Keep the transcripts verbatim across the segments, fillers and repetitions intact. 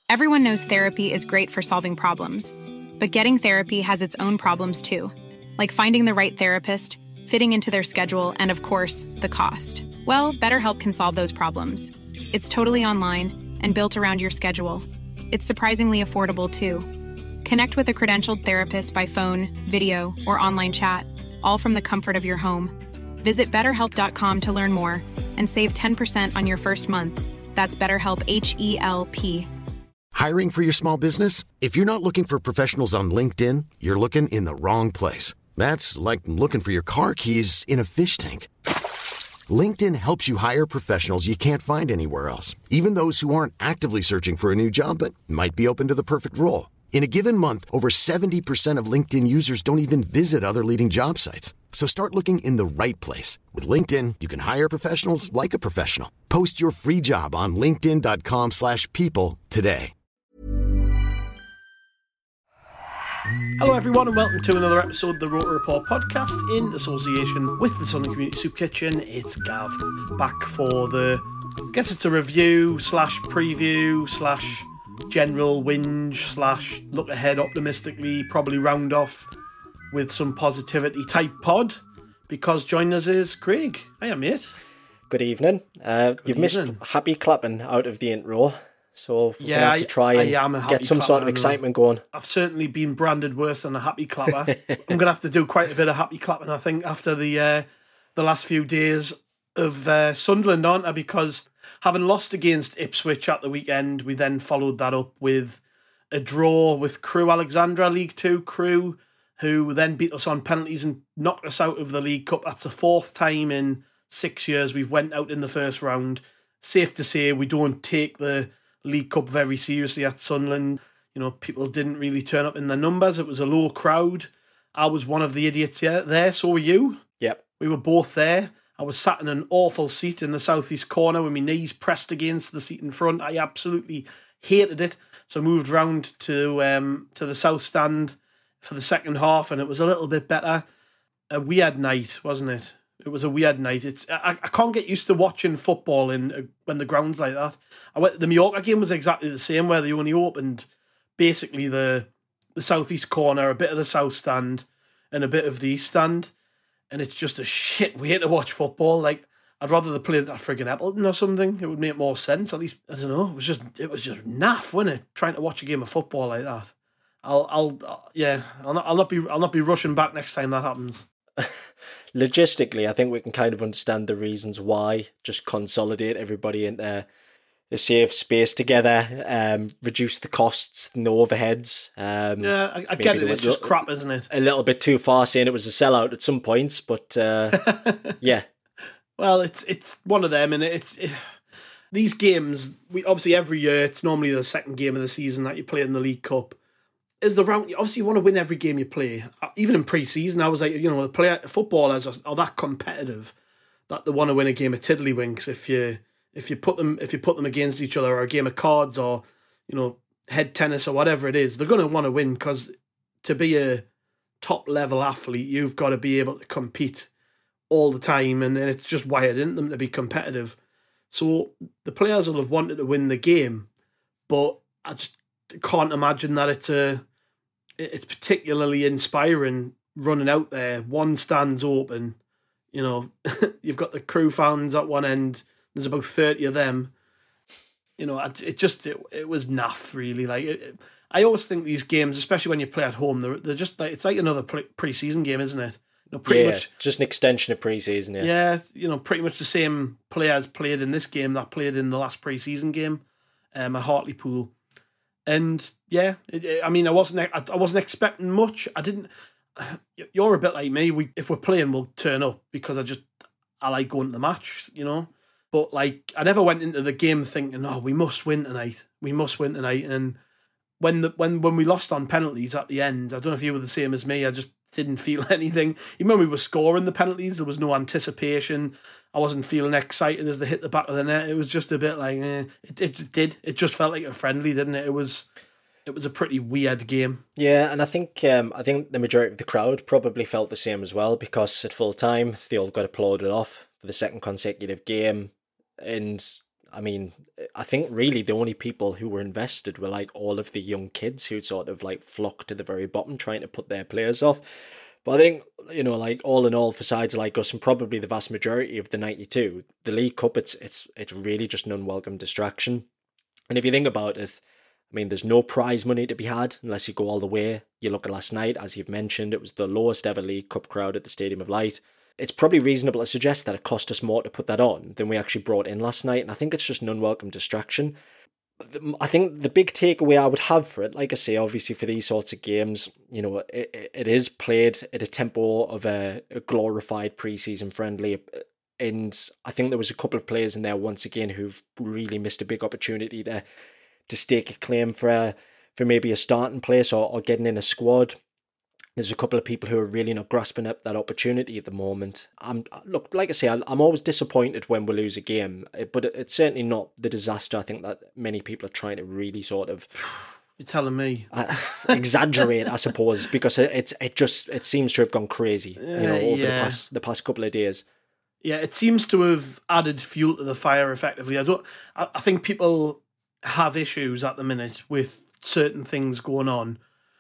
Everyone knows therapy is great for solving problems, but getting therapy has its own problems too, like finding the right therapist, fitting into their schedule, and of course, the cost. Well, BetterHelp can solve those problems. It's totally online and built around your schedule. It's surprisingly affordable too. Connect with a credentialed therapist by phone, video, or online chat, all from the comfort of your home. Visit better help dot com to learn more and save ten percent on your first month. That's BetterHelp, H E L P. Hiring for your small business? If you're not looking for professionals on LinkedIn, you're looking in the wrong place. That's like looking for your car keys in a fish tank. LinkedIn helps you hire professionals you can't find anywhere else, even those who aren't actively searching for a new job but might be open to the perfect role. In a given month, over seventy percent of LinkedIn users don't even visit other leading job sites. So start looking in the right place. With LinkedIn, you can hire professionals like a professional. Post your free job on linkedin dot com slash people today. Hello everyone and welcome to another episode of the Rotor Report podcast in association with the Sunderland Community Soup Kitchen. It's Gav back for the, I guess it's a review slash preview slash general whinge slash look ahead optimistically, probably round off with some positivity type pod, because joining us is Craig. Hiya mate. Good evening. Uh, Good you've evening. missed happy clapping out of the intro, so we're yeah, going to have to try I, and I am a happy get some clapper, sort of excitement going. I've certainly been branded worse than a happy clapper. I'm going to have to do quite a bit of happy clapping, I think, after the uh, the last few days of uh, Sunderland, aren't I? Because having lost against Ipswich at the weekend, we then followed that up with a draw with Crewe Alexandra, League Two. Crewe, who then beat us on penalties and knocked us out of the League Cup. That's the fourth time in six years we've went out in the first round. Safe to say we don't take the League Cup very seriously at Sunderland. You know, people didn't really turn up in their numbers. It was a low crowd. I was one of the idiots there, so were you. Yep. We were both there. I was sat in an awful seat in the southeast corner with my knees pressed against the seat in front. I absolutely hated it. So I moved round to um, to the south stand for the second half, and it was a little bit better. A weird night, wasn't it? It was a weird night. It's I, I can't get used to watching football in uh, when the ground's like that. I went, the Mallorca game was exactly the same, where they only opened basically the the southeast corner, a bit of the south stand, and a bit of the east stand, and it's just a shit way to watch football. Like, I'd rather they played at friggin' Appleton or something. It would make more sense. At least, I don't know. It was just it was just naff, wasn't it? Trying to watch a game of football like that. I'll I'll uh, yeah. I'll not I'll not be I'll not be rushing back next time that happens. Logistically, I think we can kind of understand the reasons why. Just consolidate everybody into a safe space together, um, reduce the costs and the overheads. Um, yeah, I, I get it. It's just little, crap, isn't it? A little bit too far saying it was a sellout at some points, but uh, yeah. Well, it's it's one of them, and it's it, these games. We obviously every year it's normally the second game of the season that you play in the League Cup. Is the round? Obviously, you want to win every game you play. Even in pre-season, I was like, you know, the player footballers are, are that competitive that they want to win a game of tiddlywinks. If you if you put them if you put them against each other, or a game of cards, or you know, head tennis or whatever it is, they're going to want to win, because to be a top level athlete, you've got to be able to compete all the time, and then it's just wired into them to be competitive. So the players will have wanted to win the game, but I just can't imagine that it's a it's particularly inspiring running out there. One stand's open, you know, you've got the Crewe fans at one end. There's about thirty of them. You know, it just it, it was naff, really. Like it, it, I always think these games, especially when you play at home, they're they're just like it's like another pre-season game, isn't it? You know, pretty yeah, much just an extension of pre-season. Yeah, yeah, you know, pretty much the same players played in this game that played in the last pre-season game, um, at Hartlepool. And yeah, it, it, I mean, I wasn't, I, I wasn't expecting much. I didn't. You're a bit like me. We, if we're playing, we'll turn up, because I just, I like going to the match, you know. But like, I never went into the game thinking, "Oh, we must win tonight. We must win tonight." And when the when when we lost on penalties at the end, I don't know if you were the same as me. I just didn't feel anything. Even when we were scoring the penalties, there was no anticipation. I wasn't feeling excited as they hit the back of the net. It was just a bit like, eh. it, it did. It just felt like a friendly, didn't it? It was it was a pretty weird game. Yeah, and I think um, I think the majority of the crowd probably felt the same as well, because at full time they all got applauded off for the second consecutive game, and I mean, I think really the only people who were invested were like all of the young kids who sort of like flocked to the very bottom trying to put their players off. But I think, you know, like all in all, for sides like us and probably the vast majority of the ninety-two, the League Cup, it's it's it's really just an unwelcome distraction. And if you think about it, I mean, there's no prize money to be had unless you go all the way. You look at last night, as you've mentioned, it was the lowest ever League Cup crowd at the Stadium of Light. It's probably reasonable to suggest that it cost us more to put that on than we actually brought in last night. And I think it's just an unwelcome distraction. I think the big takeaway I would have for it, like I say, obviously for these sorts of games, you know, it, it is played at a tempo of a, a glorified pre-season friendly. And I think there was a couple of players in there once again who've really missed a big opportunity to to stake a claim for a, for maybe a starting place or, or getting in a squad. There's a couple of people who are really not grasping up that opportunity at the moment. I'm look, like I say, I'm always disappointed when we lose a game, but it's certainly not the disaster I think that many people are trying to really sort of. You're telling me uh, exaggerate, I suppose, because it, it it just it seems to have gone crazy, you know, over yeah. the past the past couple of days. Yeah, it seems to have added fuel to the fire. Effectively, I don't. I, I think people have issues at the minute with certain things going on,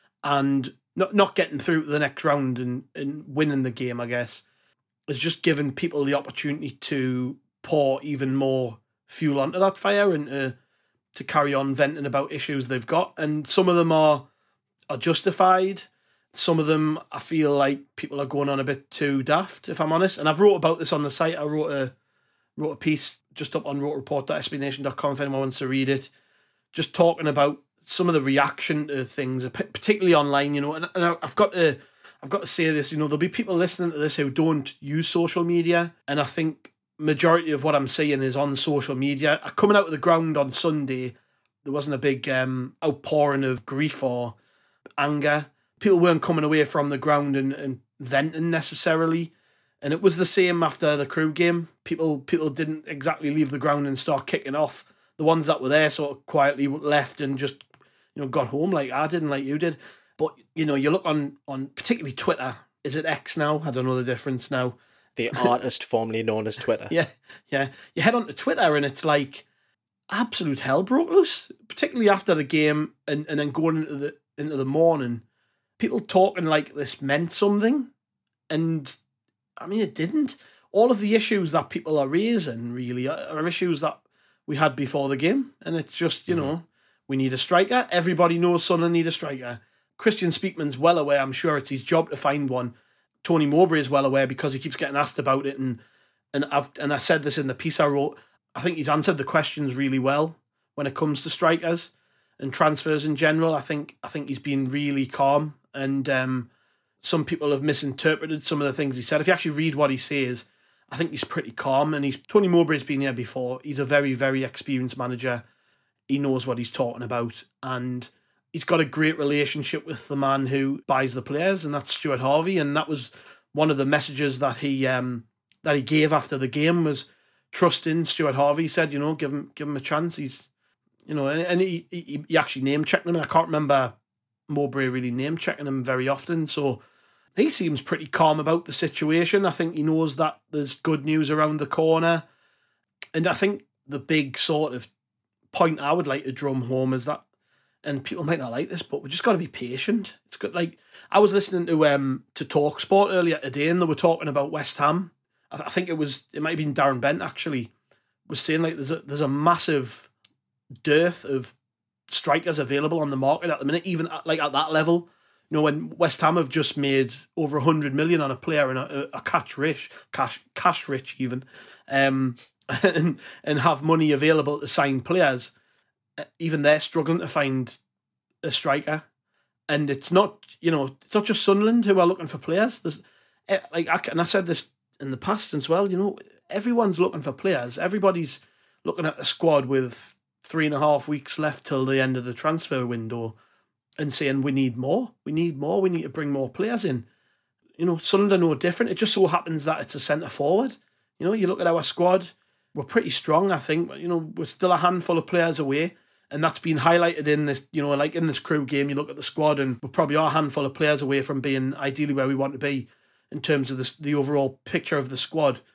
and not not getting through to the next round and, and winning the game, I guess, has just given people the opportunity to pour even more fuel onto that fire and to, to carry on venting about issues they've got. And some of them are are justified. Some of them, I feel like people are going on a bit too daft, if I'm honest. And I've wrote about this on the site. I wrote a wrote a piece just up on rote report dot s b nation dot com if anyone wants to read it, just talking about some of the reaction to things, particularly online, you know. And, and I've got to, I've got to say this, you know, there'll be people listening to this who don't use social media, and I think majority of what I'm seeing is on social media. Coming out of the ground on Sunday, there wasn't a big um, outpouring of grief or anger. People weren't coming away from the ground and, and venting necessarily. And it was the same after the Crewe game. People people didn't exactly leave the ground and start kicking off. The ones that were there sort of quietly left and just, you know, got home like I did and like you did. But, you know, you look on, on particularly Twitter. Is it X now? I don't know the difference now. The artist formerly known as Twitter. Yeah, yeah. You head onto Twitter and it's like absolute hell broke loose, particularly after the game and, and then going into the into the morning. People talking like this meant something. And, I mean, it didn't. All of the issues that people are raising, really, are issues that we had before the game. And it's just, you mm. know, we need a striker. Everybody knows Sunderland need a striker. Christian Speakman's well aware. I'm sure it's his job to find one. Tony Mowbray is well aware because he keeps getting asked about it. And and I've and I said this in the piece I wrote. I think he's answered the questions really well when it comes to strikers and transfers in general. I think I think he's been really calm. And um, some people have misinterpreted some of the things he said. If you actually read what he says, I think he's pretty calm. And he's Tony Mowbray's been here before. He's a very, very experienced manager. He knows what he's talking about. And he's got a great relationship with the man who buys the players, and that's Stuart Harvey. And that was one of the messages that he um, that he gave after the game was trust in Stuart Harvey. He said, you know, give him give him a chance. He's, you know, and, and he, he he actually name checked him. I can't remember Mowbray really name checking him very often. So he seems pretty calm about the situation. I think he knows that there's good news around the corner. And I think the big sort of point I would like to drum home is that, and people might not like this, but we just got to be patient. It's good. Like, I was listening to um to TalkSport earlier today, and they were talking about West Ham. I, th- I think it was it might have been Darren Bent actually was saying like there's a there's a massive dearth of strikers available on the market at the minute, even at, like at that level. You know, when West Ham have just made over a hundred million on a player and a, a cash rich, cash cash rich even, um, and and have money available to sign players. Even they're struggling to find a striker, and it's not, you know, it's not just Sunderland who are looking for players. There's like, I, and I said this in the past as well. You know, everyone's looking for players. Everybody's looking at a squad with three and a half weeks left till the end of the transfer window, and saying we need more. We need more. We need to bring more players in. You know, Sunderland are no different. It just so happens that it's a centre forward. You know, you look at our squad. We're pretty strong, I think. You know, we're still a handful of players away. And that's been highlighted in this, you know, like in this Crewe game, you look at the squad and we probably are a handful of players away from being ideally where we want to be in terms of the, the overall picture of the squad.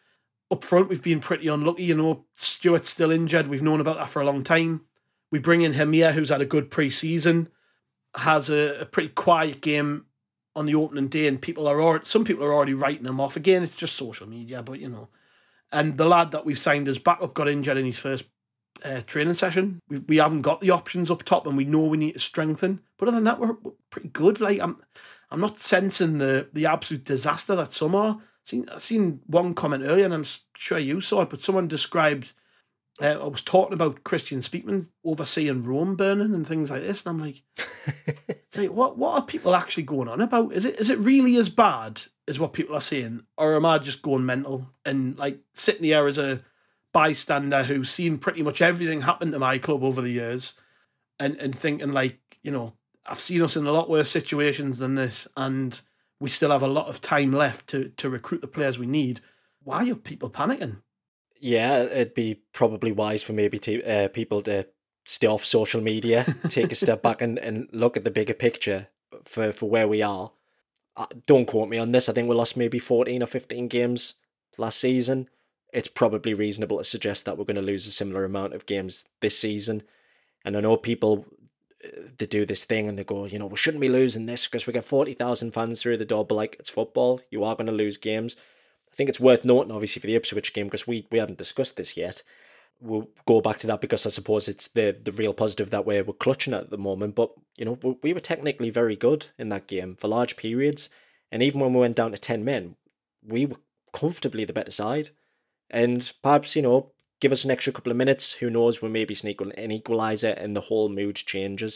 up front, we've been pretty unlucky. You know, Stewart's still injured. We've known about that for a long time. We bring in Hamir, who's had a good pre-season, has a, a pretty quiet game on the opening day, and people are already, some people are already writing him off. Again, it's just social media, but you know. And the lad that we've signed as backup got injured in his first uh, training session. We we haven't got the options up top, and we know we need to strengthen. But other than that, we're, we're pretty good. Like I'm, I'm not sensing the the absolute disaster that some are. I've seen I seen one comment earlier, and I'm sure you saw it, but someone described. Uh, I was talking about Christian Speakman overseeing Rome burning and things like this, and I'm like, it's like, what what are people actually going on about? Is it is it really as bad as what people are saying, or am I just going mental and like sitting here as a bystander who's seen pretty much everything happen to my club over the years, and and thinking like, you know, I've seen us in a lot worse situations than this, and we still have a lot of time left to to recruit the players we need. Why are people panicking? Yeah, it'd be probably wise for maybe to, uh, people to stay off social media, take a step back and, and look at the bigger picture for, for where we are. Uh, don't quote me on this. I think we lost maybe fourteen or fifteen games last season. It's probably reasonable to suggest that we're going to lose a similar amount of games this season. And I know people, they do this thing and they go, you know, we shouldn't be losing this because we get forty thousand fans through the door, but like, it's football. You are going to lose games. I think it's worth noting, obviously, for the Ipswich game, because we, we haven't discussed this yet. We'll go back to that because I suppose it's the, the real positive that we're, we're clutching at the moment. But, you know, we, we were technically very good in that game for large periods. And even when we went down to ten men, we were comfortably the better side. And perhaps, you know, give us an extra couple of minutes. Who knows, we maybe sneak an equaliser and the whole mood changes.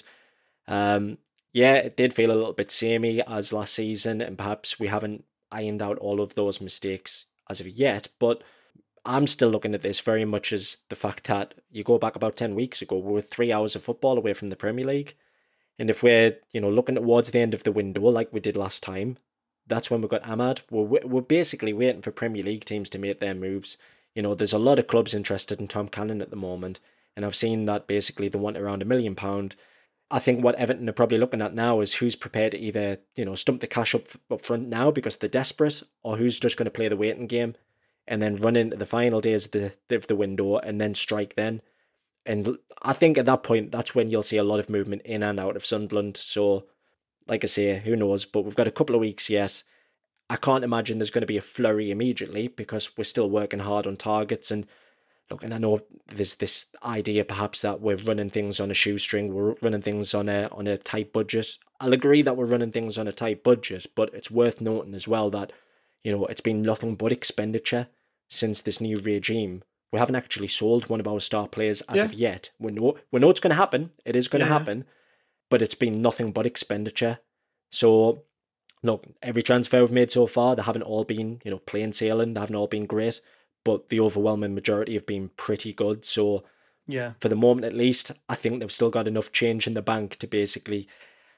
Um, yeah, it did feel a little bit samey as last season, and perhaps we haven't ironed out all of those mistakes as of yet, but I'm still looking at this very much as the fact that you go back about ten weeks ago, we were three hours of football away from the Premier League. And if we're, you know, looking towards the end of the window like we did last time, that's when we got Ahmad. We're, we're basically waiting for Premier League teams to make their moves. You know, there's a lot of clubs interested in Tom Cannon at the moment, and I've seen that basically they want around a million pound. I think what Everton are probably looking at now is who's prepared to either, you know, stump the cash up up front now because they're desperate, or who's just going to play the waiting game and then run into the final days of the, of the window and then strike then. And I think at that point, that's when you'll see a lot of movement in and out of Sunderland. So, like I say, who knows? But we've got a couple of weeks, yes. I can't imagine there's going to be a flurry immediately because we're still working hard on targets. And look, and I know there's this idea perhaps that we're running things on a shoestring, we're running things on a on a tight budget. I'll agree that we're running things on a tight budget, but it's worth noting as well that, you know, it's been nothing but expenditure since this new regime. We haven't actually sold one of our star players as yeah. of yet. We know we know it's going to happen. It is going to yeah. happen, but it's been nothing but expenditure. So, look, every transfer we've made so far, they haven't all been, you know, plain sailing. They haven't all been great, but the overwhelming majority have been pretty good. So, yeah, for the moment at least, I think they've still got enough change in the bank to basically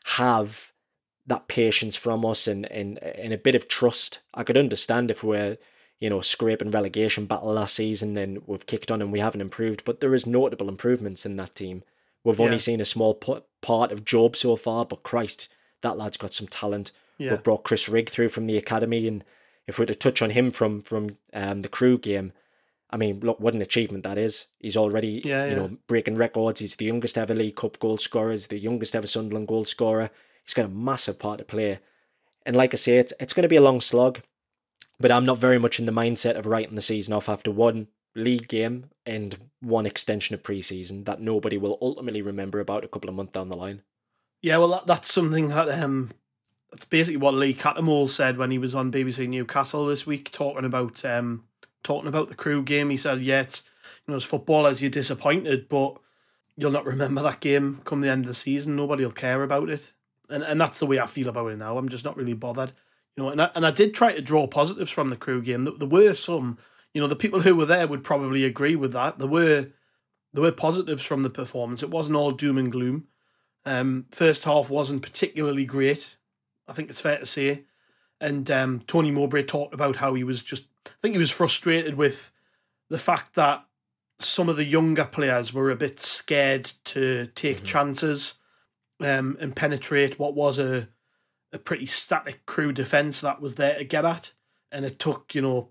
have that patience from us and, and, and a bit of trust. I could understand if we're, you know, scraping relegation battle last season and we've kicked on and we haven't improved, but there is notable improvements in that team. We've yeah. only seen a small p- part of Job so far, but Christ, that lad's got some talent. Yeah. We've brought Chris Rigg through from the academy, and if we were to touch on him from from um, the Crew game, I mean, look, what an achievement that is. He's already, yeah, you yeah. know, breaking records. He's the youngest ever League Cup goal scorer. He's the youngest ever Sunderland goal scorer. He's got a massive part to play. And like I say, it's, it's going to be a long slog, but I'm not very much in the mindset of writing the season off after one league game and one extension of pre-season that nobody will ultimately remember about a couple of months down the line. Yeah, well, that, that's something that... Um... That's basically what Lee Cattermole said when he was on B B C Newcastle this week, talking about um, talking about the Crew game. He said, "Yeah, it's, you know, as footballers, you're disappointed, but you'll not remember that game come the end of the season. Nobody will care about it." And and that's the way I feel about it now. I'm just not really bothered, you know. And I, and I did try to draw positives from the Crew game. There, there were some, you know, the people who were there would probably agree with that. There were there were positives from the performance. It wasn't all doom and gloom. Um, first half wasn't particularly great, I think it's fair to say. And um, Tony Mowbray talked about how he was just, I think he was frustrated with the fact that some of the younger players were a bit scared to take mm-hmm. chances um, and penetrate what was a, a pretty static Crew defence that was there to get at. And it took, you know,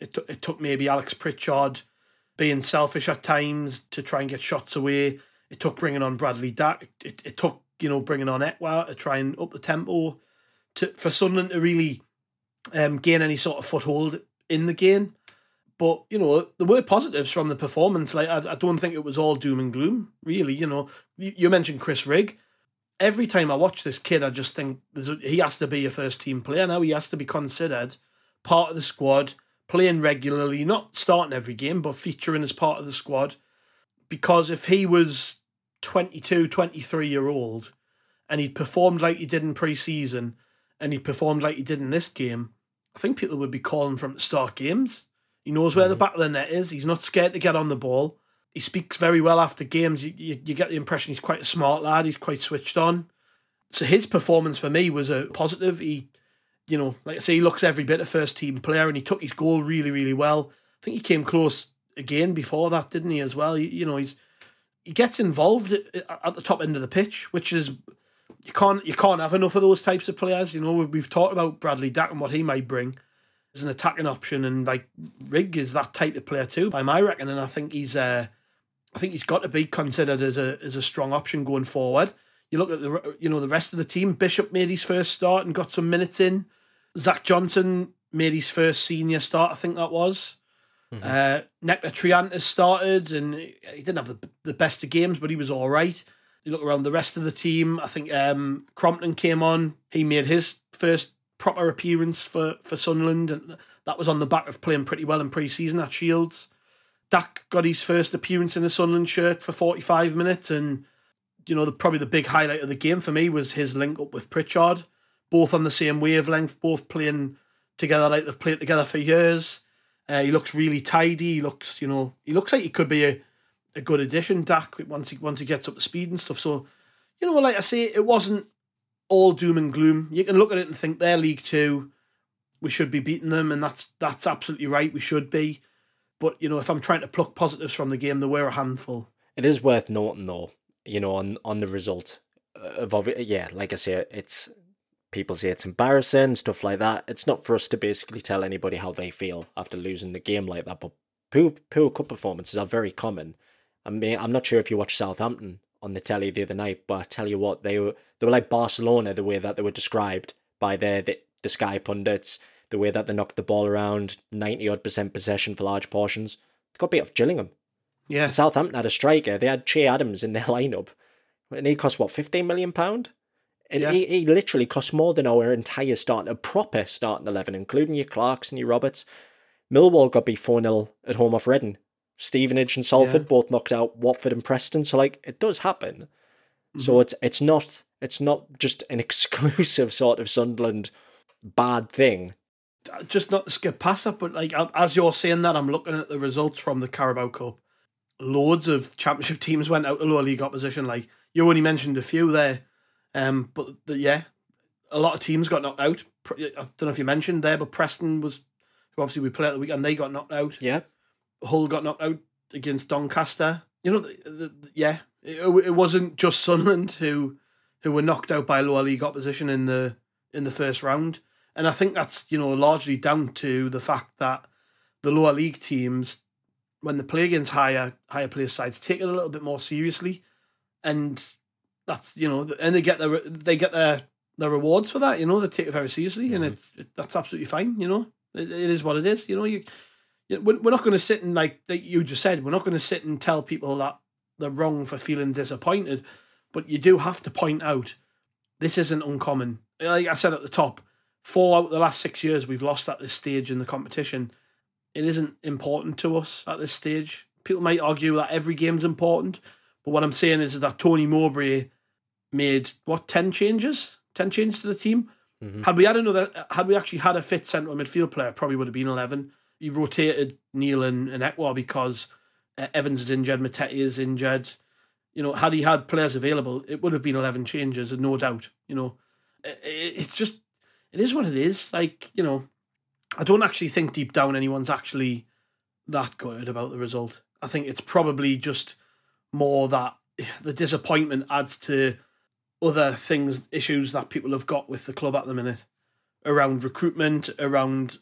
It, t- it took maybe Alex Pritchard being selfish at times to try and get shots away. It took bringing on Bradley Dack. It, it took, you know, bringing on Etwa to try and up the tempo to for Sunderland to really um, gain any sort of foothold in the game. But, you know, there were positives from the performance. Like, I, I don't think it was all doom and gloom, really. You know, you, you mentioned Chris Rigg. Every time I watch this kid, I just think there's a, he has to be a first-team player now. He has to be considered part of the squad, playing regularly, not starting every game, but featuring as part of the squad. Because if he was twenty-two, twenty-three-year-old and he'd performed like he did in pre-season and he performed like he did in this game, I think people would be calling for him to start games. He knows where mm-hmm. the back of the net is. He's not scared to get on the ball. He speaks very well after games. You, you, you get the impression he's quite a smart lad. He's quite switched on. So his performance for me was a positive. He, you know, like I say, he looks every bit a first team player, and he took his goal really, really well. I think he came close again before that, didn't he, as well? He, you know, he's he gets involved at, at the top end of the pitch, which is you can't you can't have enough of those types of players. You know, we've talked about Bradley Dack and what he might bring as an attacking option, and like Rigg is that type of player too, by my reckoning. I think he's uh, I think he's got to be considered as a as a strong option going forward. You look at the you know the rest of the team. Bishop made his first start and got some minutes in. Zach Johnson made his first senior start, I think that was. Mm-hmm. Uh, Nectar Triantis started, and he didn't have the, the best of games, but he was all right. You look around the rest of the team. I think um, Crompton came on. He made his first proper appearance for, for Sunderland, and that was on the back of playing pretty well in pre-season at Shields. Dack got his first appearance in a Sunderland shirt for forty-five minutes, and you know the probably the big highlight of the game for me was his link up with Pritchard, both on the same wavelength, both playing together like they've played together for years. Uh, he looks really tidy. He looks, you know, he looks like he could be a, a good addition, Dack, once he once he gets up to speed and stuff. So, you know, like I say, it wasn't all doom and gloom. You can look at it and think they're League Two, we should be beating them, and that's that's absolutely right. We should be. But you know, if I'm trying to pluck positives from the game, there were a handful. It is worth noting, though, you know, on on the result of yeah, like I say, it's. People say it's embarrassing, stuff like that. It's not for us to basically tell anybody how they feel after losing the game like that, but poor, poor cup performances are very common. I mean, I'm not sure if you watched Southampton on the telly the other night, but I tell you what, they were they were like Barcelona, the way that they were described by their, the, the Sky pundits, the way that they knocked the ball around, ninety-odd percent possession for large portions. They got beat off Gillingham. Yeah. And Southampton had a striker. They had Che Adams in their lineup, and he cost, what, fifteen million pounds? And yeah. he, he literally cost more than our entire start, a proper starting eleven, including your Clarks and your Roberts. Millwall got beat four nil at home off Reading. Stevenage and Salford yeah. both knocked out Watford and Preston. So, like, it does happen. Mm-hmm. So it's it's not it's not just an exclusive sort of Sunderland bad thing. Just not to skip past that, but like as you're saying that, I'm looking at the results from the Carabao Cup. Loads of Championship teams went out to lower league opposition. Like, you only mentioned a few there. Um, but the, yeah, a lot of teams got knocked out. I don't know if you mentioned there, but Preston was, who obviously we played at the weekend, they got knocked out. Yeah. Hull got knocked out against Doncaster. You know, the, the, yeah, it, it wasn't just Sunderland who who were knocked out by lower league opposition in the in the first round, and I think that's, you know, largely down to the fact that the lower league teams, when they play against higher higher place sides, take it a little bit more seriously, and. That's, you know, and they get their they get their, their rewards for that. You know, they take it very seriously, mm-hmm. and it's it, that's absolutely fine. You know, it, it is what it is. You know, you, you we're, we're not going to sit and, like you just said, we're not going to sit and tell people that they're wrong for feeling disappointed, but you do have to point out this isn't uncommon. Like I said at the top, four out of the last six years we've lost at this stage in the competition. It isn't important to us at this stage. People might argue that every game's important. But what I'm saying is, is that Tony Mowbray made, what, ten changes? ten changes to the team? Mm-hmm. Had we had another, had we actually had a fit central midfield player, probably would have been eleven. He rotated Neil and, and Etwa because uh, Evans is injured, Matete is injured. You know, had he had players available, it would have been eleven changes, no doubt. You know, it, it's just, it is what it is. Like, you know, I don't actually think deep down anyone's actually that good about the result. I think it's probably just more that the disappointment adds to other things, issues that people have got with the club at the minute, around recruitment, around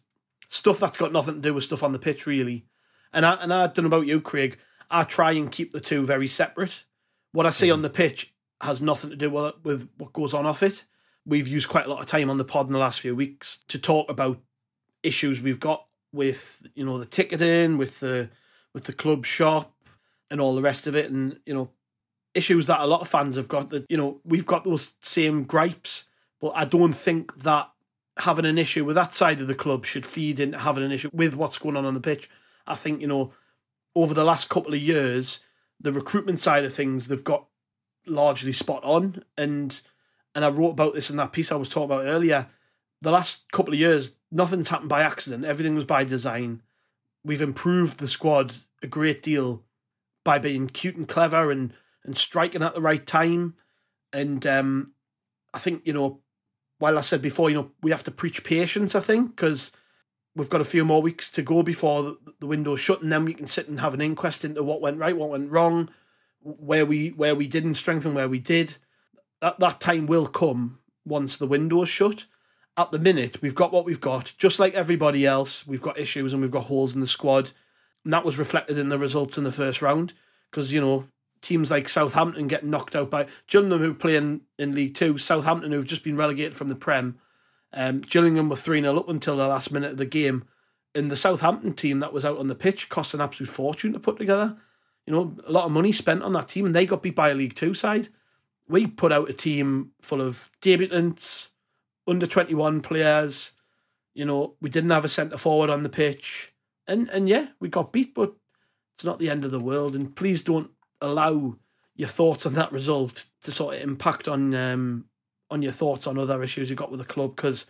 stuff that's got nothing to do with stuff on the pitch, really. And I and I don't know about you, Craig. I try and keep the two very separate. What I see mm. on the pitch has nothing to do with, with what goes on off it. We've used quite a lot of time on the pod in the last few weeks to talk about issues we've got with, you know, the ticketing, with the with the club shop, and all the rest of it, and you know, issues that a lot of fans have got. That, you know, we've got those same gripes, but I don't think that having an issue with that side of the club should feed into having an issue with what's going on on the pitch. I think, you know, over the last couple of years, the recruitment side of things, they've got largely spot on. And and I wrote about this in that piece I was talking about earlier. The last couple of years, nothing's happened by accident. Everything was by design. We've improved the squad a great deal by being cute and clever and, and striking at the right time. And um, I think, you know, while I said before, you know, we have to preach patience, I think, because we've got a few more weeks to go before the, the window's shut, and then we can sit and have an inquest into what went right, what went wrong, where we where we didn't strengthen, where we did. That that time will come once the window's shut. At the minute, we've got what we've got. Just like everybody else, we've got issues and we've got holes in the squad. And that was reflected in the results in the first round. Because, you know, teams like Southampton getting knocked out by Gillingham, who play in, in League Two, Southampton, who've just been relegated from the Prem. Um, Gillingham were three nil up until the last minute of the game. And the Southampton team that was out on the pitch cost an absolute fortune to put together. You know, a lot of money spent on that team, and they got beat by a League Two side. We put out a team full of debutants, under twenty-one players. You know, we didn't have a centre forward on the pitch. And and yeah, we got beat, but it's not the end of the world. And please don't allow your thoughts on that result to sort of impact on um, on your thoughts on other issues you got with the club, because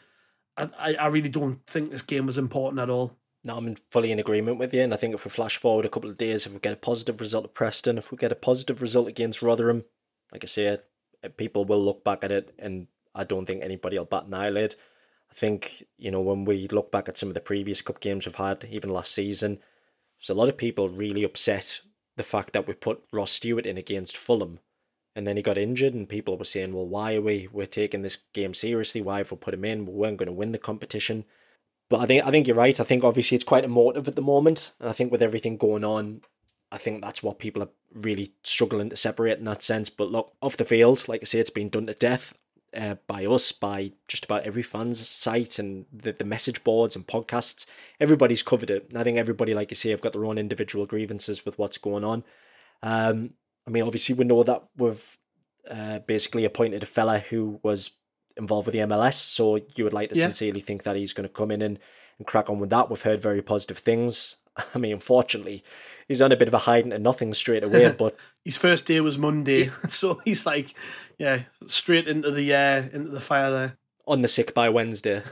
I, I really don't think this game was important at all. No, I'm fully in agreement with you. And I think if we flash forward a couple of days, if we get a positive result at Preston, if we get a positive result against Rotherham, like I say, people will look back at it, and I don't think anybody will bat an eyelid. I think, you know, when we look back at some of the previous cup games we've had, even last season, there's a lot of people really upset the fact that we put Ross Stewart in against Fulham, and then he got injured, and people were saying, well, why are we we're taking this game seriously? Why have we put him in? We weren't going to win the competition. But I think I think you're right. I think obviously it's quite emotive at the moment, and I think with everything going on, I think that's what people are really struggling to separate in that sense. But look, off the field, like I say, it's been done to death uh, by us, by just about every fan's site and the, the message boards and podcasts. Everybody's covered it. And I think everybody, like you say, have got their own individual grievances with what's going on. Um, I mean, obviously we know that we've uh, basically appointed a fella who was involved with the M L S, so you would like to yeah. sincerely think that he's going to come in and, and crack on with that. We've heard very positive things. I mean, unfortunately, he's on a bit of a hiding to nothing straight away. But his first day was Monday, so he's like, yeah, straight into the uh, into the fire there. On the sick by Wednesday.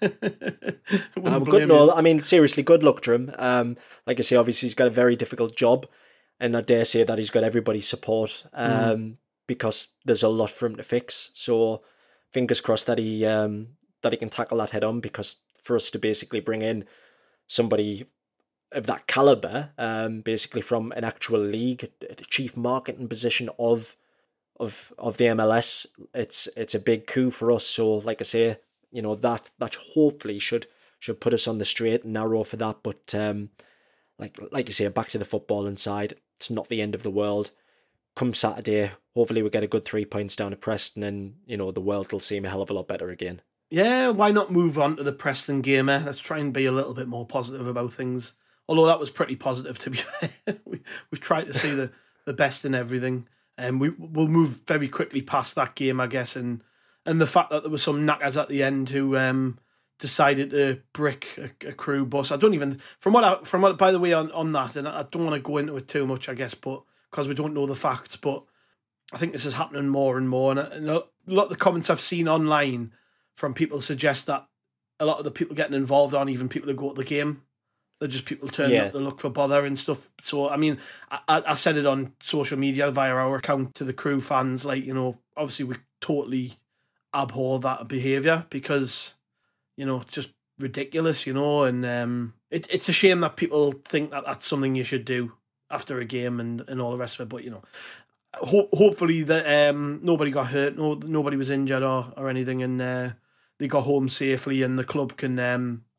um, good, no, I mean, seriously, good luck to him. Um, like I say, obviously he's got a very difficult job, and I dare say that he's got everybody's support um, mm. because there's a lot for him to fix. So fingers crossed that he um, that he can tackle that head on, because for us to basically bring in somebody of that caliber, um, basically from an actual league, the chief marketing position of of of the M L S, it's it's a big coup for us. So, like I say, you know, that that hopefully should should put us on the straight and narrow for that. But um, like like you say, back to the footballing side, it's not the end of the world. Come Saturday, hopefully we get a good three points down at Preston, and you know the world will seem a hell of a lot better again. Yeah, why not move on to the Preston game? Eh? Let's try and be a little bit more positive about things. Although that was pretty positive, to be fair. we, we've tried to see the, the best in everything. And we, we'll move very quickly past that game, I guess. And and the fact that there were some knackers at the end who um, decided to brick a, a Crewe bus. I don't even... From what, I, from what, by the way, on, on that, and I don't want to go into it too much, I guess, but because we don't know the facts, but I think this is happening more and more. And, and a lot of the comments I've seen online from people suggest that a lot of the people getting involved aren't even people who go to the game. They're just people turning yeah. up to look for bother and stuff. So, I mean, I, I said it on social media via our account to the Crewe fans, like, you know, obviously we totally abhor that behaviour because, you know, it's just ridiculous, you know, and um, it, it's a shame that people think that that's something you should do after a game and, and all the rest of it. But, you know, ho- hopefully that um, nobody got hurt, no, nobody was injured or, or anything, and uh, they got home safely, and the club can... Um,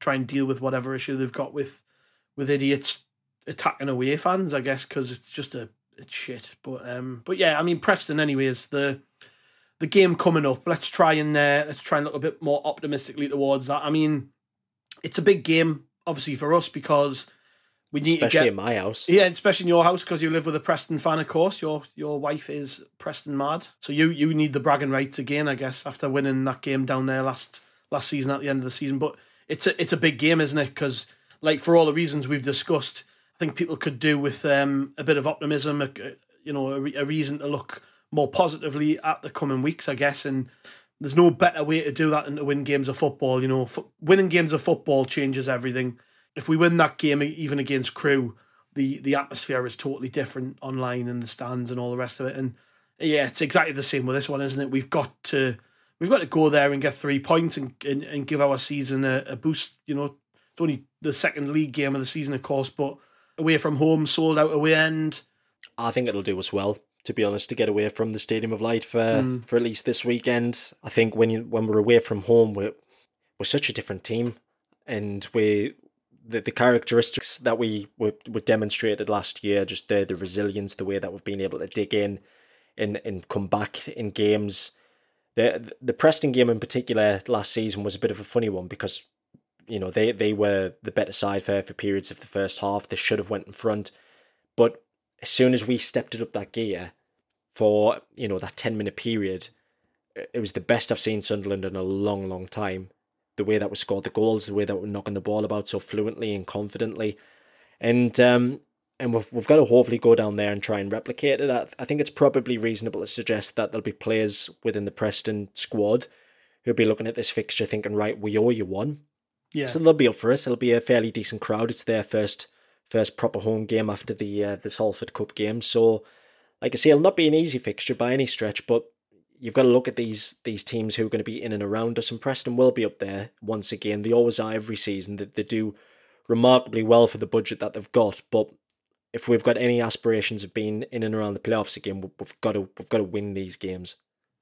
try and deal with whatever issue they've got with with idiots attacking away fans, I guess, because it's just a it's shit. But um, but yeah, I mean Preston. Anyways, the the game coming up. Let's try and uh, let's try and look a bit more optimistically towards that. I mean, it's a big game, obviously for us because we need especially to get in my house. Yeah, especially in your house because you live with a Preston fan, of course. Your your wife is Preston mad, so you you need the bragging rights again, I guess, after winning that game down there last last season at the end of the season. But it's a it's a big game, isn't it? Because like for all the reasons we've discussed, I think people could do with um, a bit of optimism, a, you know, a, a reason to look more positively at the coming weeks, I guess. And there's no better way to do that than to win games of football. You know, F- winning games of football changes everything. If we win that game, even against Crewe, the, the atmosphere is totally different online in the stands and all the rest of it. And yeah, it's exactly the same with this one, isn't it? We've got to we've got to go there and get three points and and, and give our season a, a boost. You know, it's only the second league game of the season, of course, but away from home, sold out away end. I think it'll do us well, to be honest, to get away from the Stadium of Light for mm. for at least this weekend. I think when you when we're away from home, we're we're such a different team, and we the the characteristics that we were, were demonstrated last year, just the the resilience, the way that we've been able to dig in and and come back in games. The the Preston game in particular last season was a bit of a funny one because, you know, they they were the better side for for periods of the first half. They should have went in front, but as soon as we stepped it up that gear for, you know, that ten minute period, it was the best I've seen Sunderland in a long, long time. The way that we scored the goals, the way that we're knocking the ball about so fluently and confidently. And um, and we've, we've got to hopefully go down there and try and replicate it. I, I think it's probably reasonable to suggest that there'll be players within the Preston squad who'll be looking at this fixture thinking, right, we owe you one. Yeah. So they'll be up for us. It'll be a fairly decent crowd. It's their first first proper home game after the uh, the Salford Cup game. So, like I say, it'll not be an easy fixture by any stretch, but you've got to look at these these teams who are going to be in and around us, and Preston will be up there once again. They always are every season. They, they do remarkably well for the budget that they've got, but if we've got any aspirations of being in and around the playoffs again, we've got to we've got to win these games.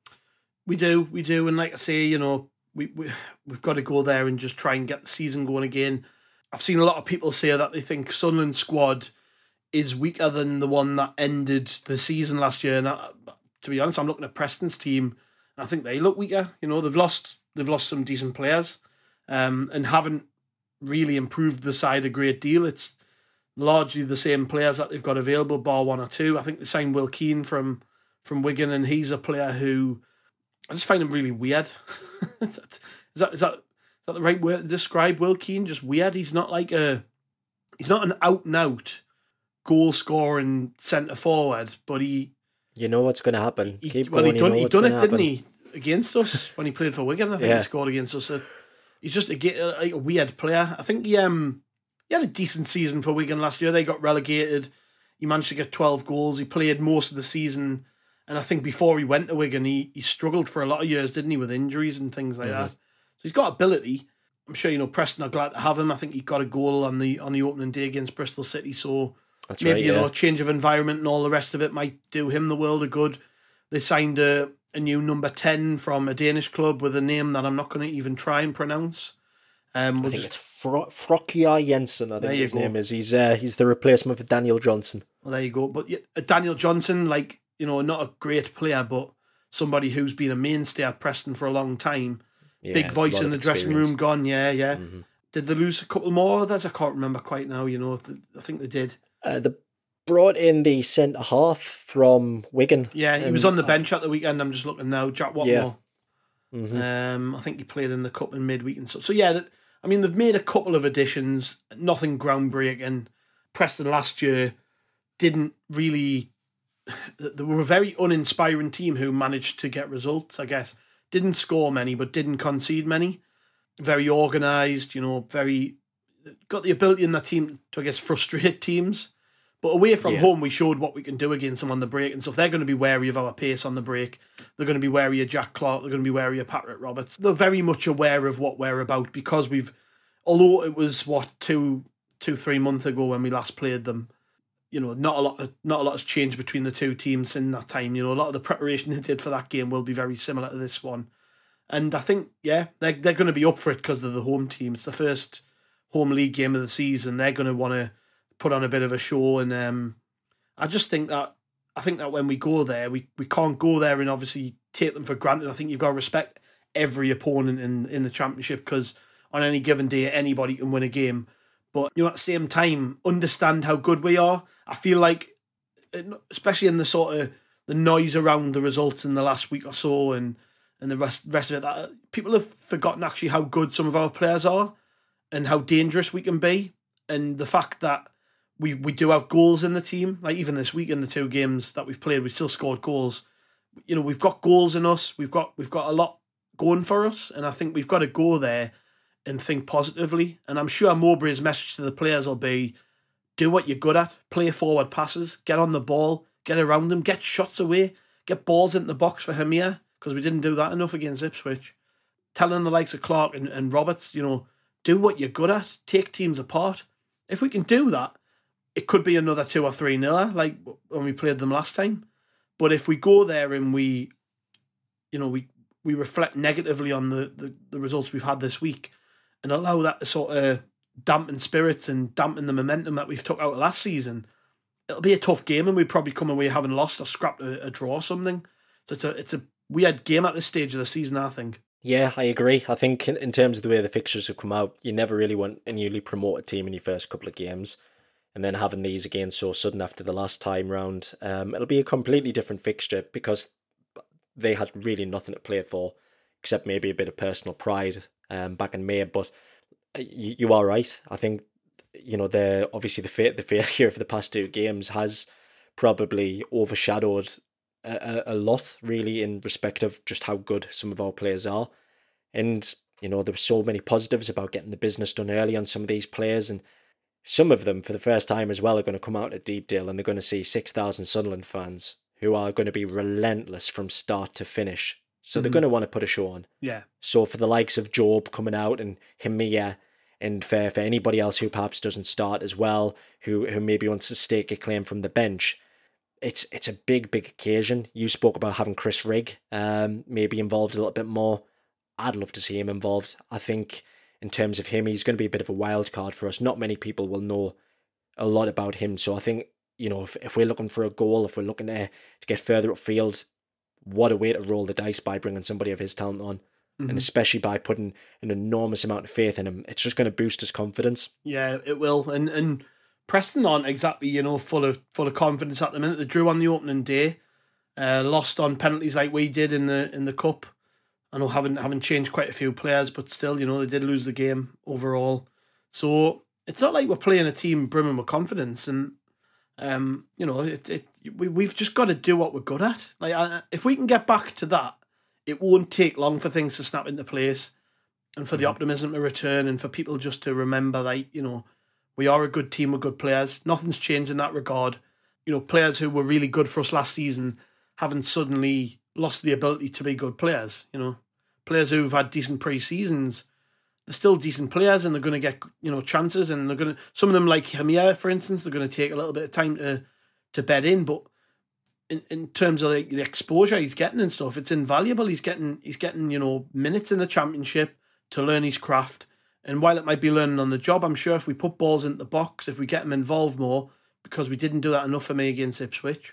We do, we do, and like I say, you know, we, we we've got to go there and just try and get the season going again. I've seen a lot of people say that they think Sunderland squad is weaker than the one that ended the season last year. And I, to be honest, I'm looking at Preston's team, and I think they look weaker. You know, they've lost they've lost some decent players, um, and haven't really improved the side a great deal. It's largely the same players that they've got available, bar one or two. I think they signed Will Keane from from Wigan, and he's a player who I just find him really weird. is that is that is that the right word to describe Will Keane? Just weird. He's not like a he's not an out and out goal scoring centre forward, but he you know what's going to happen. He, Keep well, going. he done, you know he done it, happen. didn't he, against us when he played for Wigan? I think yeah. he scored against us. So he's just a, like a weird player. I think he um he had a decent season for Wigan last year. They got relegated. He managed to get twelve goals. He played most of the season, and I think before he went to Wigan, he he struggled for a lot of years, didn't he, with injuries and things like mm-hmm. that. So he's got ability. I'm sure, you know, Preston are glad to have him. I think he got a goal on the on the opening day against Bristol City. So That's maybe, right, you yeah. know, a change of environment and all the rest of it might do him the world of good. They signed a, a new number ten from a Danish club with a name that I'm not going to even try and pronounce. Um, we'll I think just, it's Fro- Frokja Jensen, I think his go. name is. He's uh, he's the replacement for Daniel Johnson. Well, there you go. But yeah, Daniel Johnson, like, you know, not a great player, but somebody who's been a mainstay at Preston for a long time. Yeah, Big voice in the dressing room, gone, yeah, yeah. Mm-hmm. Did they lose a couple more others? I can't remember quite now, you know. I think they did. Uh, they brought in the centre half from Wigan. Yeah, he um, was on the bench at the weekend. I'm just looking now. Jack Watmore. Yeah. Mm-hmm. Um, I think he played in the cup in midweek and so. So yeah, that, I mean, they've made a couple of additions. Nothing groundbreaking. Preston last year didn't really. They were a very uninspiring team who managed to get results, I guess. Didn't score many, but didn't concede many. Very organised, you know, very... Got the ability in that team to, I guess, frustrate teams. But away from yeah. home, we showed what we can do against them on the break. And so if they're going to be wary of our pace on the break, they're going to be wary of Jack Clark, they're going to be wary of Patrick Roberts. They're very much aware of what we're about because we've... Although it was, what, two, two, three months ago when we last played them, you know, not a lot not a lot has changed between the two teams in that time. You know, a lot of the preparation they did for that game will be very similar to this one. And I think, yeah, they're, they're going to be up for it because they're the home team. It's the first home league game of the season. They're going to want to put on a bit of a show, and um, I just think that I think that when we go there, we, we can't go there and obviously take them for granted. I think you've got to respect every opponent in, in the Championship, because on any given day, anybody can win a game. But, you know, at the same time, understand how good we are. I feel like, especially in the sort of the noise around the results in the last week or so and, and the rest, rest of it, that people have forgotten actually how good some of our players are and how dangerous we can be. And the fact that we, we do have goals in the team, like even this week in the two games that we've played, we still scored goals. You know, we've got goals in us. We've got we've got a lot going for us. And I think we've got to go there and think positively. And I'm sure Mowbray's message to the players will be, do what you're good at, play forward passes, get on the ball, get around them, get shots away, get balls into the box for Hamir, because we didn't do that enough against Ipswich. Telling the likes of Clark and, and Roberts, you know, do what you're good at, take teams apart. If we can do that, it could be another two or three niller, like when we played them last time. But if we go there and we, you know, we, we reflect negatively on the, the, the results we've had this week, and allow that to sort of dampen spirits and dampen the momentum that we've took out of last season, it'll be a tough game, and we probably come away having lost or scrapped a, a draw or something. So it's a, it's a weird game at this stage of the season, I think. Yeah, I agree. I think in, in terms of the way the fixtures have come out, you never really want a newly promoted team in your first couple of games, and then having these again so sudden after the last time round, um, it'll be a completely different fixture, because they had really nothing to play for, except maybe a bit of personal pride um, back in May. But you, you are right. I think, you know, the obviously the fa- the failure of the past two games has probably overshadowed a, a lot, really, in respect of just how good some of our players are. And, you know, there were so many positives about getting the business done early on some of these players, and some of them, for the first time as well, are going to come out at Deepdale and they're going to see six thousand Sunderland fans who are going to be relentless from start to finish. So mm-hmm. they're going to want to put a show on. Yeah. So for the likes of Job coming out and Hamir, and for, for anybody else who perhaps doesn't start as well, who who maybe wants to stake a claim from the bench, it's it's a big, big occasion. You spoke about having Chris Rigg um, maybe involved a little bit more. I'd love to see him involved. I think in terms of him, he's going to be a bit of a wild card for us. Not many people will know a lot about him. So I think, you know, if, if we're looking for a goal, if we're looking to, to get further upfield, what a way to roll the dice by bringing somebody of his talent on. Mm-hmm. And especially by putting an enormous amount of faith in him. It's just going to boost his confidence. Yeah, it will. And and Preston aren't exactly, you know, full of full of confidence at the minute. They drew on the opening day, uh, lost on penalties like we did in the in the cup. I know haven't haven't changed quite a few players, but still, you know, they did lose the game overall. So it's not like we're playing a team brimming with confidence. And um, you know, it it we we've just got to do what we're good at. Like I, if we can get back to that, it won't take long for things to snap into place, and for the optimism to return, and for people just to remember that, you know, we are a good team with good players. Nothing's changed in that regard. You know, players who were really good for us last season haven't suddenly lost the ability to be good players. You know, players who've had decent pre-seasons, they're still decent players, and they're going to get, you know, chances, and they're going to, some of them like Hamir, for instance, they're going to take a little bit of time to to bed in, but in, in terms of like the exposure he's getting and stuff, it's invaluable. He's getting he's getting, you know, minutes in the Championship to learn his craft. And while it might be learning on the job, I'm sure if we put balls into the box, if we get him involved more, because we didn't do that enough for me against Ipswich,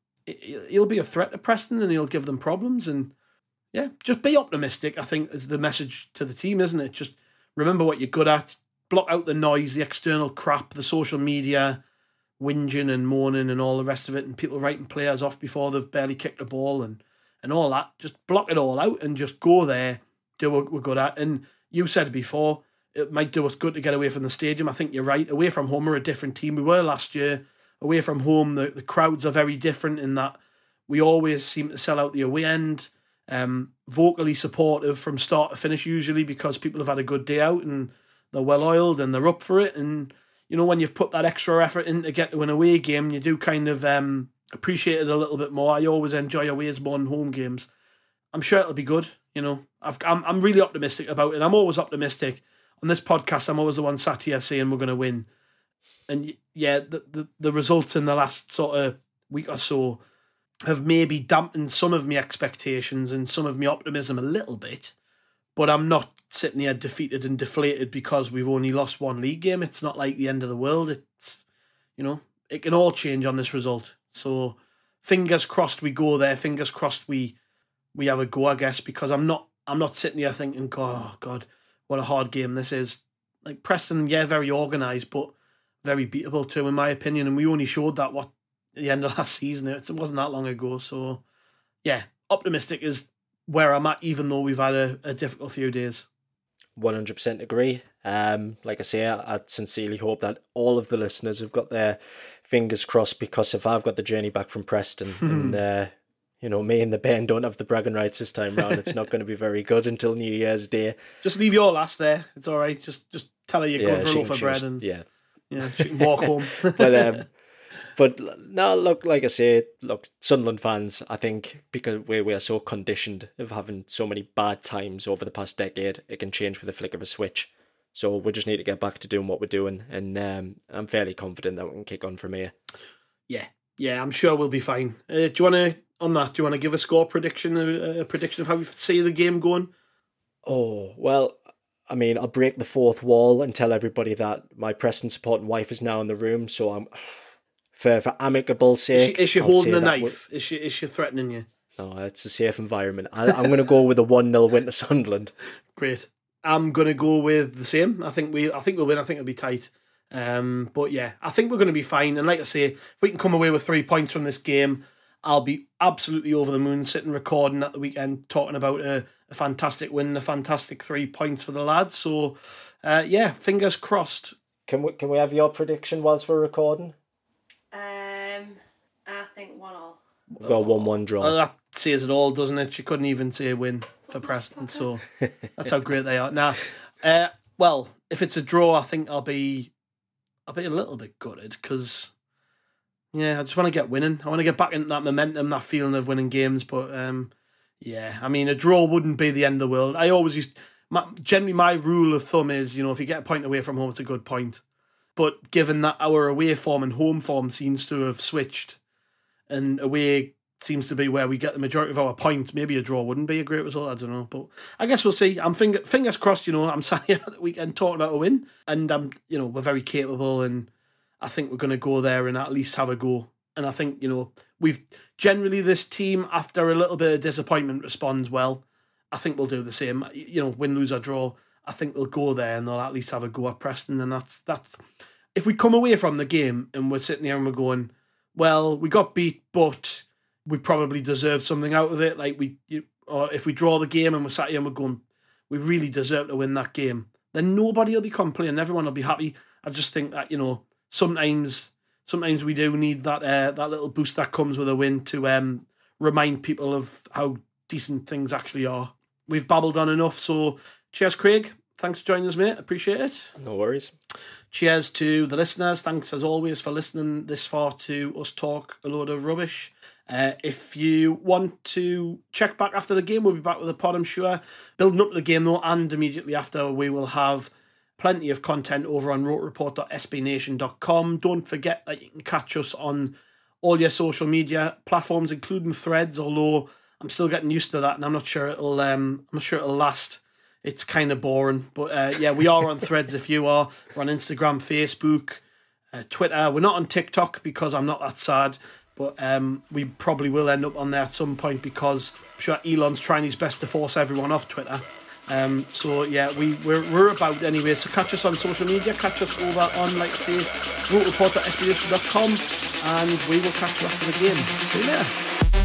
it, he'll be a threat to Preston and he'll give them problems. And yeah, just be optimistic, I think, is the message to the team, isn't it? Just remember what you're good at, block out the noise, the external crap, the social media, whinging and moaning and all the rest of it, and people writing players off before they've barely kicked a ball and, and all that. Just block it all out and just go there, do what we're good at. And you said before, it might do us good to get away from the stadium. I think you're right. Away from home, we're a different team. We were last year. Away from home, the, the crowds are very different in that we always seem to sell out the away end. Um, vocally supportive from start to finish usually, because people have had a good day out and they're well oiled and they're up for it. And you know, when you've put that extra effort in to get to an away game, you do kind of um, appreciate it a little bit more. I always enjoy aways more than home games. I'm sure it'll be good. You know, I've, I'm I'm really optimistic about it. I'm always optimistic. On this podcast, I'm always the one sat here saying we're going to win. And yeah, the, the, the results in the last sort of week or so have maybe dampened some of my expectations and some of my optimism a little bit. but I'm not sitting here defeated and deflated because we've only lost one league game. It's not like the end of the world. It's, you know, it can all change on this result. So fingers crossed we go there. Fingers crossed we we have a go, I guess, because I'm not I'm not sitting here thinking, oh God, what a hard game this is. Like Preston, yeah, very organised, but very beatable too, in my opinion. And we only showed that what at the end of last season. It wasn't that long ago. So yeah, optimistic is where I'm at, even though we've had a, a difficult few days. one hundred percent agree. Um, like I say, I, I sincerely hope that all of the listeners have got their fingers crossed, because if I've got the journey back from Preston and uh, you know, me and the Ben don't have the bragging rights this time round, it's not going to be very good until New Year's Day. Just leave your last there. It's all right. Just just tell her you're yeah, going for a loaf of bread just, and yeah, yeah, she can walk home. but um, but no, look, like I say, look, Sunderland fans, I think because we we are so conditioned of having so many bad times over the past decade, it can change with a flick of a switch. So we just need to get back to doing what we're doing, and um, I'm fairly confident that we can kick on from here. Yeah, yeah, I'm sure we'll be fine. Uh, do you want to, on that, do you want to give a score prediction, a, a prediction of how you see the game going? Oh, well, I mean, I'll break the fourth wall and tell everybody that my Preston supporting wife is now in the room, so I'm, for, for amicable sake... Is she, is she I'll holding a knife? We're... Is she is she threatening you? No, it's a safe environment. I, I'm going to go with a one nil win to Sunderland. Great. I'm going to go with the same. I think we. I think we'll win. I think it'll be tight. Um, but yeah, I think we're going to be fine. And like I say, if we can come away with three points from this game, I'll be absolutely over the moon sitting recording at the weekend, talking about a, a fantastic win, a fantastic three points for the lads. So uh, yeah, fingers crossed. Can we can we have your prediction whilst we're recording? Um, I think one all. We've got a one one draw. Well, that says it all, doesn't it? She couldn't even say win for Preston, so that's how great they are. Now, uh, well, if it's a draw, I think I'll be, I'll be a little bit gutted because, yeah, I just want to get winning. I want to get back into that momentum, that feeling of winning games. But um, yeah, I mean, a draw wouldn't be the end of the world. I always used, my, generally, my rule of thumb is, you know, if you get a point away from home, it's a good point. But given that our away form and home form seems to have switched, and away seems to be where we get the majority of our points, maybe a draw wouldn't be a great result. I don't know, but I guess we'll see. I'm finger, fingers crossed. You know, I'm sat here at the weekend talking about a win, and I'm, you know, we're very capable, and I think we're going to go there and at least have a go. And I think, you know, we've generally this team, after a little bit of disappointment, responds well. I think we'll do the same. You know, win, lose or draw, I think they'll go there and they'll at least have a go at Preston. And that's that's if we come away from the game and we're sitting here and we're going, well, we got beat, but we probably deserved something out of it. Like we, you, or if we draw the game and we're sat here and we're going, we really deserve to win that game, then nobody will be complaining. Everyone will be happy. I just think that, you know, sometimes, sometimes we do need that uh, that little boost that comes with a win to um, remind people of how decent things actually are. We've babbled on enough, so cheers, Craig. Thanks for joining us, mate. Appreciate it. No worries. Cheers to the listeners. Thanks as always for listening this far to us talk a load of rubbish. Uh, if you want to check back after the game, we'll be back with a pod, I'm sure. Building up to the game though, and immediately after we will have plenty of content over on rote report dot s b nation dot com. Don't forget that you can catch us on all your social media platforms, including Threads, although I'm still getting used to that and I'm not sure it'll um I'm not sure it'll last. It's kind of boring, but uh, yeah, we are on Threads if you are. We're on Instagram, Facebook, uh, Twitter. We're not on TikTok because I'm not that sad, but um, we probably will end up on there at some point because I'm sure Elon's trying his best to force everyone off Twitter. Um, so yeah, we, we're, we're about anyway. So catch us on social media, catch us over on, like I say, rote report dot s b nation dot com, and we will catch you after the game. See you later.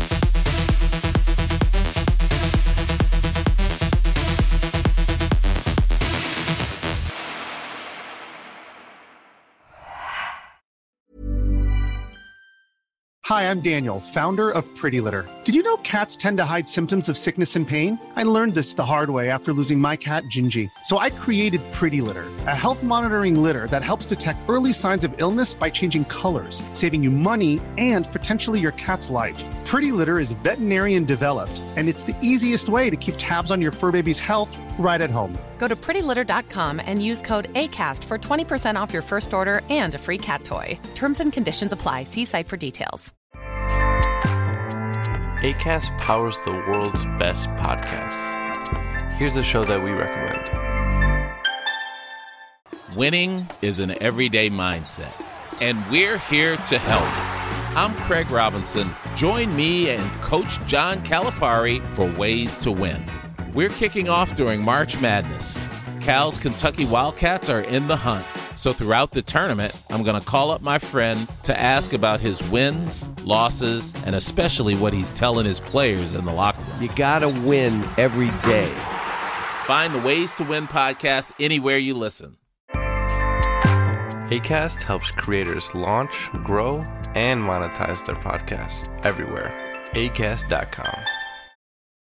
Hi, I'm Daniel, founder of Pretty Litter. Did you know cats tend to hide symptoms of sickness and pain? I learned this the hard way after losing my cat, Gingy. So I created Pretty Litter, a health monitoring litter that helps detect early signs of illness by changing colors, saving you money and potentially your cat's life. Pretty Litter is veterinarian developed, and it's the easiest way to keep tabs on your fur baby's health right at home. Go to pretty litter dot com and use code ACAST for twenty percent off your first order and a free cat toy. Terms and conditions apply. See site for details. Acast powers the world's best podcasts. Here's a show that we recommend. Winning is an everyday mindset, and we're here to help. I'm Craig Robinson. Join me and Coach John Calipari for Ways to Win. We're kicking off during March Madness. Cal's Kentucky Wildcats are in the hunt. So throughout the tournament, I'm going to call up my friend to ask about his wins, losses, and especially what he's telling his players in the locker room. You got to win every day. Find the Ways to Win podcast anywhere you listen. Acast helps creators launch, grow, and monetize their podcasts everywhere. acast dot com.